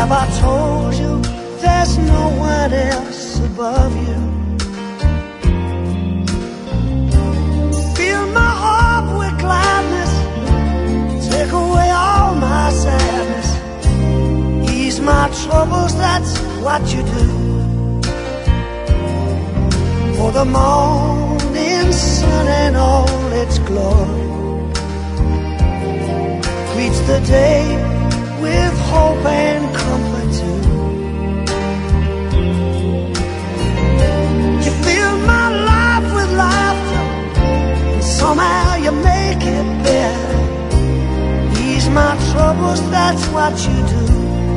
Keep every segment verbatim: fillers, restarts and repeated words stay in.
Have I told you there's no one else above you? Fill my heart with gladness, take away all my sadness, ease my troubles, that's what you do. For the morning sun and all its glory greets the day with hope and comfort too. You fill my life with laughter, and somehow you make it better. Ease my troubles, that's what you do.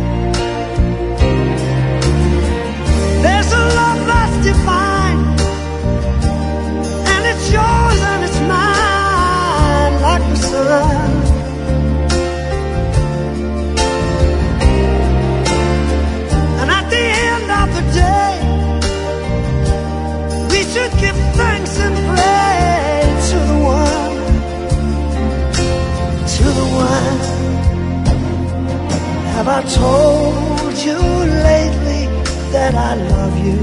There's a love that's divine, and it's yours and it's mine, like the sun. Give thanks and pray to the one, to the one. Have I told you lately that I love you?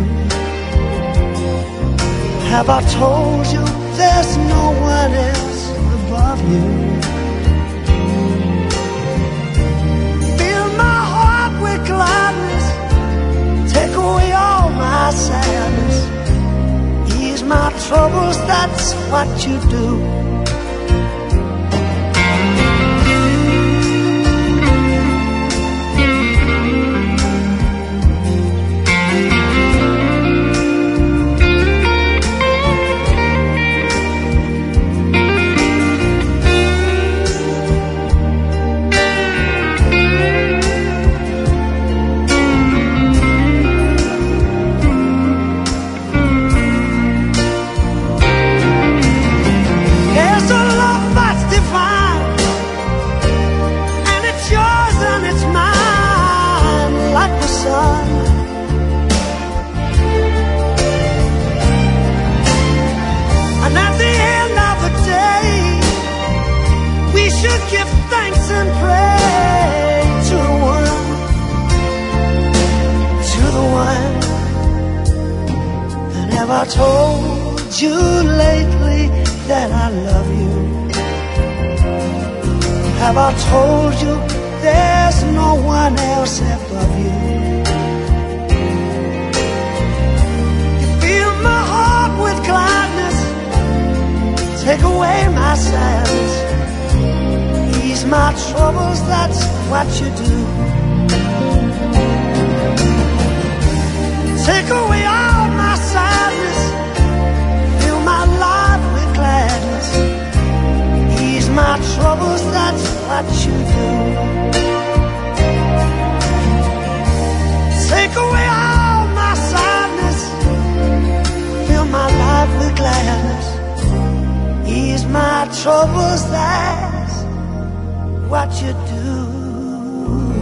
Have I told you there's no one else above you? Fill my heart with gladness, take away all my sadness, my troubles, that's what you do. Give thanks and pray to the one, to the one. And have I told you lately that I love you? Have I told you there's no one else above you? You fill my heart with gladness, take away my sadness, ease my troubles, that's what you do. Take away all my sadness, fill my life with gladness, ease my troubles, that's what you do. Take away all my sadness, fill my life with gladness, ease my troubles, that's what you do.